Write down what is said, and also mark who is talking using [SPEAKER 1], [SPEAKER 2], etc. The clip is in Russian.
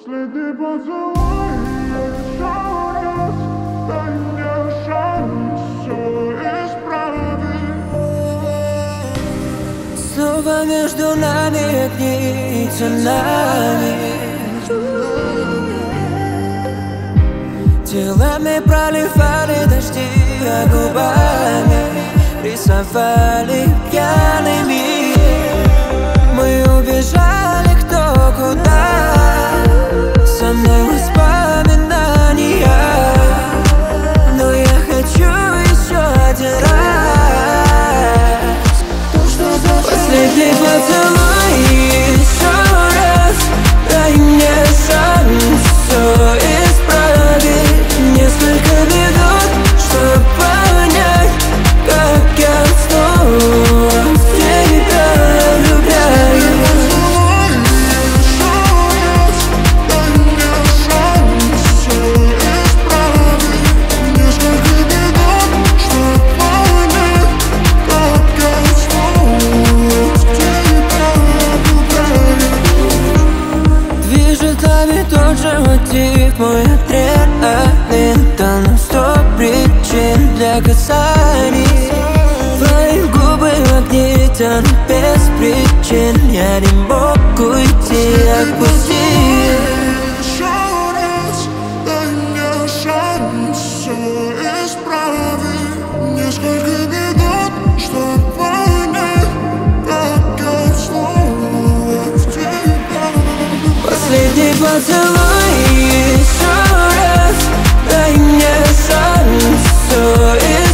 [SPEAKER 1] Последний поцелуй, еще раз, дай мне шанс все исправить.
[SPEAKER 2] Снова между нами огни и цунами. Телами проливали дожди, а губами рисовали пьяными. Мы убежали кто куда, со мной воспоминания, но я хочу еще один раз. Последний поцелуй, еще раз, дай мне шанс все исправить. Несколько минут, чтобы понять, как я снова в тебя влюбляюсь. Тот же мотив, мой адреналин дал нам 100 причин для касаний. Твои губы в огне тянут без причин. Я не мог уйти, отпусти.
[SPEAKER 1] Еще раз, дай мне шанс все исправить. Несколько минут, чтобы понять, как я снова в тебя.
[SPEAKER 2] Последний поцелуй, еще раз, дай мне шанс все исправить.